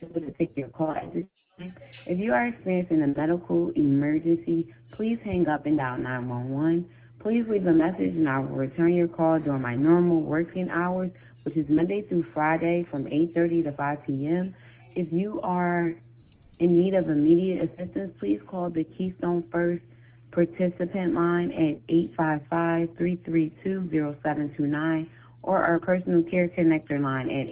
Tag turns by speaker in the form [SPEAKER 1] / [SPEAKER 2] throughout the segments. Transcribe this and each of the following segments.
[SPEAKER 1] available to take your call at this time. If you are experiencing a medical emergency, please hang up and dial 911. Please leave a message and I will return your call during my normal working hours, which is Monday through Friday from 8:30 to 5 p.m. If you are in need of immediate assistance, please call the Keystone First participant line at 855-332-0729 or our personal care connector line at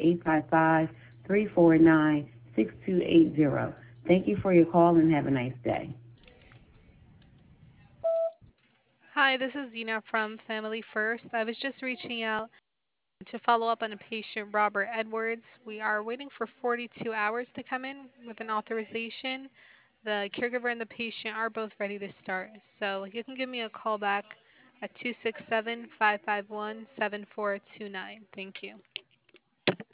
[SPEAKER 1] 855-349-6280. Thank you for your call and have a nice day.
[SPEAKER 2] Hi, this is Zena from Family First. I was just reaching out to follow up on a patient, Robert Edwards. We are waiting for 42 hours to come in with an authorization. The caregiver and the patient are both ready to start. So you can give me a call back at 267 551 7429. Thank you.